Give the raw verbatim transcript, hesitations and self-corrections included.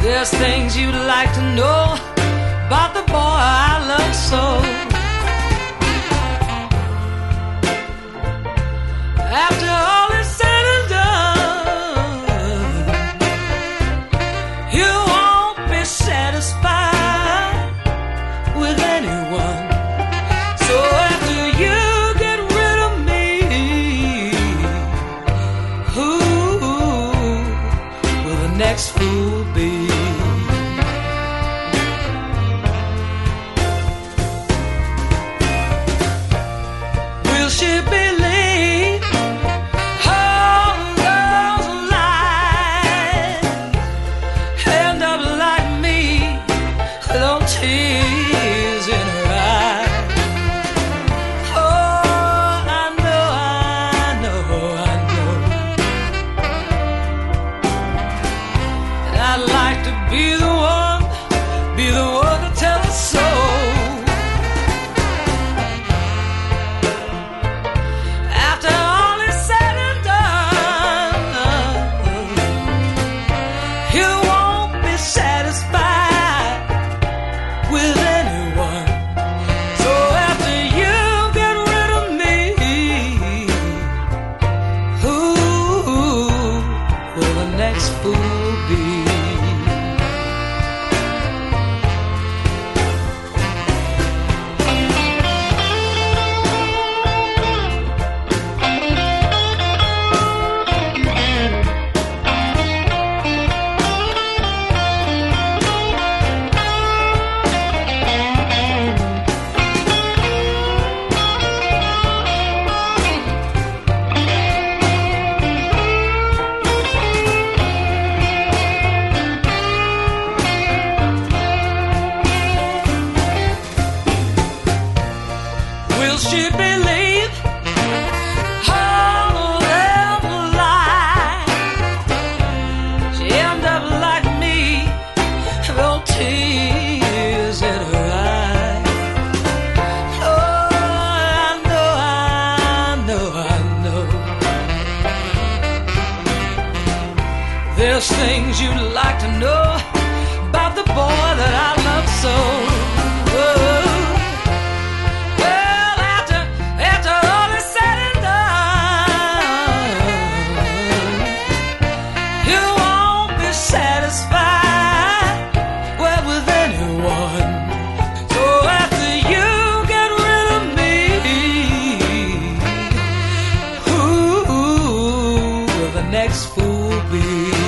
There's things you'd like to know about the boy I love so. After all is said and done, you won't be satisfied with anyone. So after you get rid of me, who will the next fool be? Will she believe all those lies? End up like me, with all tears in her eyes. Oh, I know, I know, I know. And I'd like to be the one, be the one to tell her so. After all is said and done, you won't be satisfied with anyone. So after you get rid of me, who will the next fool be? Will she believe all them lies? She end up like me, with all tears in her eyes. Oh, I know, I know, I know. There's things you'd like to know about the boy that I love so. Oh. Well, after, after all is said and done, you won't be satisfied, well, with anyone. So after you get rid of me, who will the next fool be?